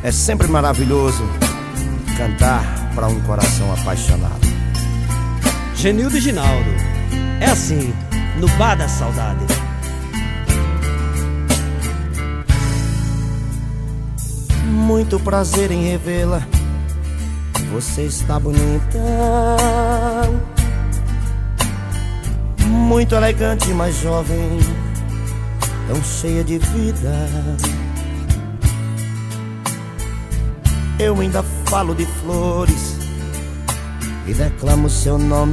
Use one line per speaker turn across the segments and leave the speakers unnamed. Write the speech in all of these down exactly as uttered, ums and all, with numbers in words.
É sempre maravilhoso cantar para um coração apaixonado.
Genildo e Ginaldo, é assim, no Bar da Saudade.
Muito prazer em revê-la, você está bonita, muito elegante, mas jovem, tão cheia de vida. Eu ainda falo de flores e declamo seu nome,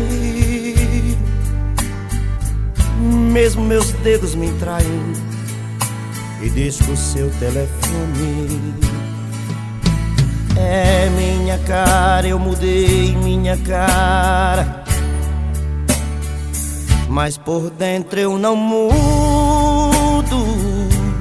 mesmo meus dedos me traem e disco o seu telefone. É minha cara, eu mudei minha cara, mas por dentro eu não mudo.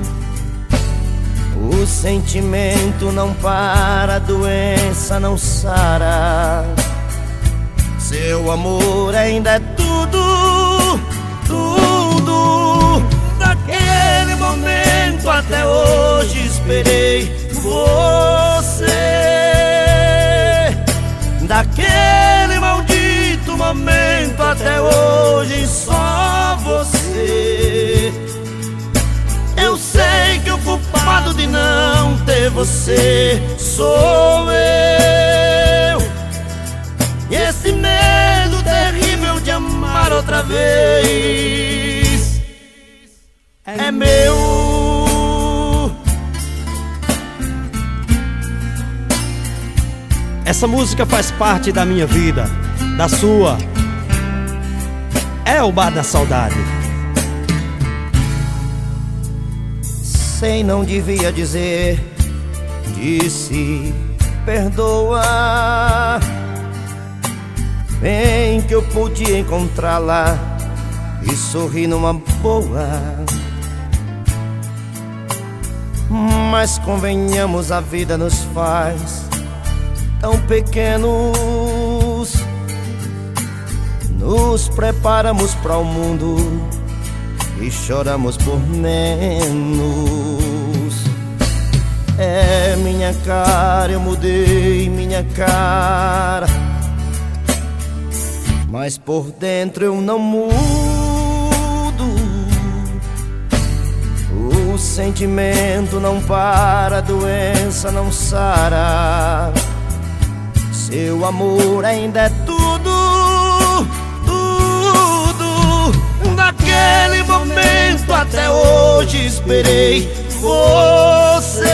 O sentimento não para, a doença não sara. Seu amor ainda é tudo, tudo. Daquele momento até hoje esperei você. Daquele maldito momento até hoje só você. Eu sei que o culpado de não ter você sou eu. E esse medo terrível de amar outra vez é meu.
Essa música faz parte da minha vida, da sua. É o Bar da Saudade.
Sei, não devia dizer, disse, perdoa. Bem que eu podia encontrá-la e sorrir numa boa. Mas convenhamos, a vida nos faz tão pequenos. Nos preparamos para o mundo e choramos por menos. É minha cara, eu mudei minha cara, mas por dentro eu não mudo. O sentimento não para, a doença não sara. Seu amor ainda é tudo, tudo. Daquele momento até hoje esperei você.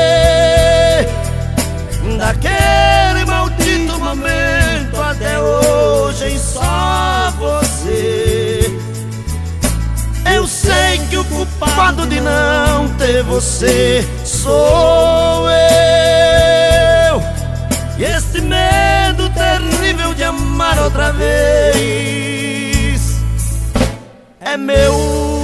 Daquele maldito momento até hoje só você. Eu sei que o culpado de não ter você sou eu. E esse medo terrível de amar outra vez é meu.